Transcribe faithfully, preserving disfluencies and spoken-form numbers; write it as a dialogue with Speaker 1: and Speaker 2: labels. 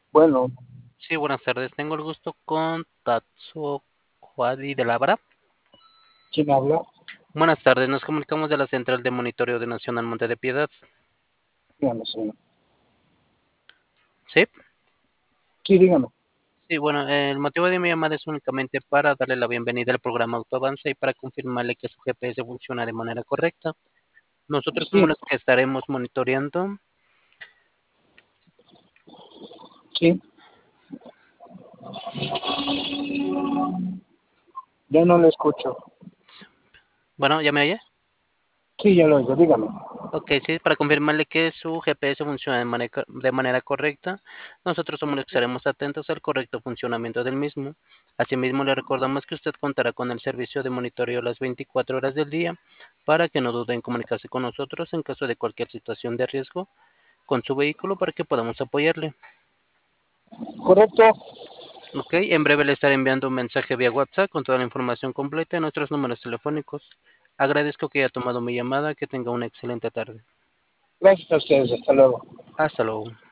Speaker 1: Bueno,
Speaker 2: Sí, buenas tardes. Tengo el gusto con Tatsuo Kwadi de Labra.
Speaker 1: ¿quién habla?
Speaker 2: Buenas tardes, nos comunicamos de la Central de Monitoreo de Nacional Monte de Piedad.
Speaker 1: Dígame, señor.
Speaker 2: Sí,
Speaker 1: Sí, dígame.
Speaker 2: sí, bueno, el motivo de mi llamada es únicamente para darle la bienvenida al programa Autoavance y para confirmarle que su G P S funciona de manera correcta. Nosotros somos
Speaker 1: Sí,
Speaker 2: los que estaremos monitoreando.
Speaker 1: sí. Ya no le escucho.
Speaker 2: Bueno, ¿ya me oye?
Speaker 1: Sí, ya lo oigo, dígame.
Speaker 2: Ok, sí, para confirmarle que su G P S funciona de manera, de manera correcta, nosotros somos los que estaremos atentos al correcto funcionamiento del mismo. Asimismo, le recordamos que usted contará con el servicio de monitoreo las veinticuatro horas del día para que no dude en comunicarse con nosotros en caso de cualquier situación de riesgo con su vehículo para que podamos apoyarle.
Speaker 1: ¿Correcto?
Speaker 2: Ok, en breve le estaré enviando un mensaje vía WhatsApp con toda la información completa y nuestros números telefónicos. Agradezco que haya tomado mi llamada, que tenga una excelente tarde.
Speaker 1: Gracias a ustedes, hasta luego.
Speaker 2: Hasta luego.